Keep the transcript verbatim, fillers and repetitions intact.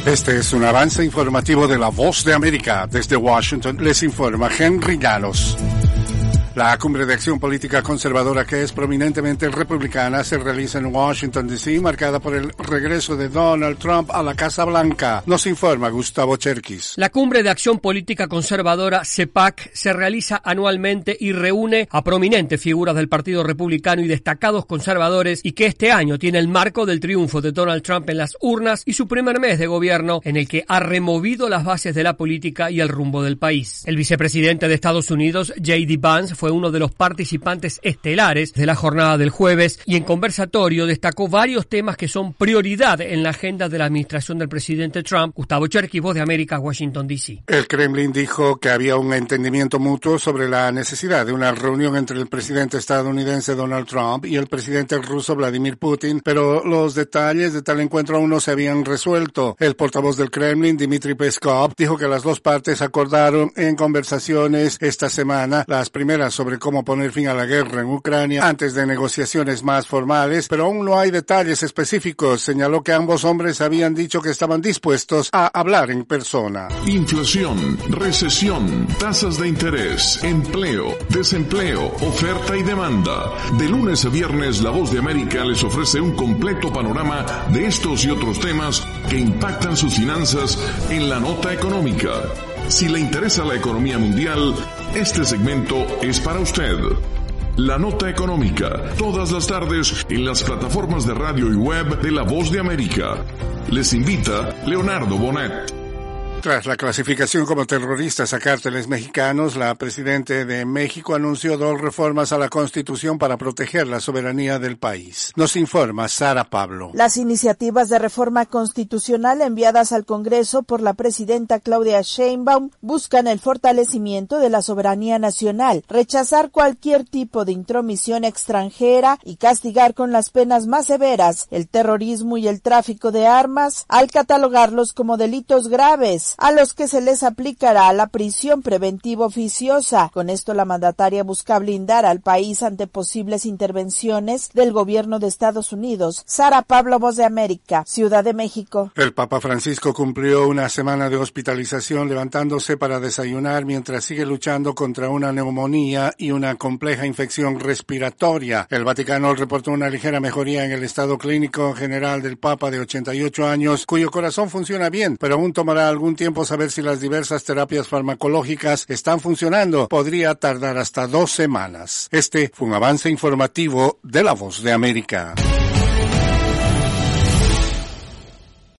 Este es un avance informativo de La Voz de América. Desde Washington les informa Henry Llanos. La cumbre de acción política conservadora, que es prominentemente republicana, se realiza en Washington, D C, marcada por el regreso de Donald Trump a la Casa Blanca. Nos informa Gustavo Cherkis. La cumbre de acción política conservadora, C E P A C, se realiza anualmente y reúne a prominentes figuras del Partido Republicano y destacados conservadores, y que este año tiene el marco del triunfo de Donald Trump en las urnas y su primer mes de gobierno, en el que ha removido las bases de la política y el rumbo del país. El vicepresidente de Estados Unidos, J D Vance, fue uno de los participantes estelares de la jornada del jueves y en conversatorio destacó varios temas que son prioridad en la agenda de la administración del presidente Trump. Gustavo Cherkis, Voz de América, Washington, D C. El Kremlin dijo que había un entendimiento mutuo sobre la necesidad de una reunión entre el presidente estadounidense Donald Trump y el presidente ruso Vladimir Putin, pero los detalles de tal encuentro aún no se habían resuelto. El portavoz del Kremlin, Dmitry Peskov, dijo que las dos partes acordaron en conversaciones esta semana las primeras sobre cómo poner fin a la guerra en Ucrania antes de negociaciones más formales, pero aún no hay detalles específicos. Señaló que ambos hombres habían dicho que estaban dispuestos a hablar en persona. Inflación, recesión, tasas de interés, empleo, desempleo, oferta y demanda. De lunes a viernes, La Voz de América les ofrece un completo panorama de estos y otros temas que impactan sus finanzas en la nota económica. Si le interesa la economía mundial, este segmento es para usted. La Nota Económica, todas las tardes en las plataformas de radio y web de La Voz de América. Les invita Leonardo Bonet. Tras la clasificación como terroristas a cárteles mexicanos, la presidenta de México anunció dos reformas a la Constitución para proteger la soberanía del país. Nos informa Sara Pablo. Las iniciativas de reforma constitucional enviadas al Congreso por la presidenta Claudia Sheinbaum buscan el fortalecimiento de la soberanía nacional, rechazar cualquier tipo de intromisión extranjera y castigar con las penas más severas el terrorismo y el tráfico de armas, al catalogarlos como delitos graves, a los que se les aplicará la prisión preventiva oficiosa. Con esto, la mandataria busca blindar al país ante posibles intervenciones del gobierno de Estados Unidos. Sara Pablo, Voz de América, Ciudad de México. El Papa Francisco cumplió una semana de hospitalización levantándose para desayunar mientras sigue luchando contra una neumonía y una compleja infección respiratoria. El Vaticano reportó una ligera mejoría en el estado clínico general del Papa de ochenta y ocho años, cuyo corazón funciona bien, pero aún tomará algún tiempo saber si las diversas terapias farmacológicas están funcionando. Podría tardar hasta dos semanas. Este fue un avance informativo de La Voz de América.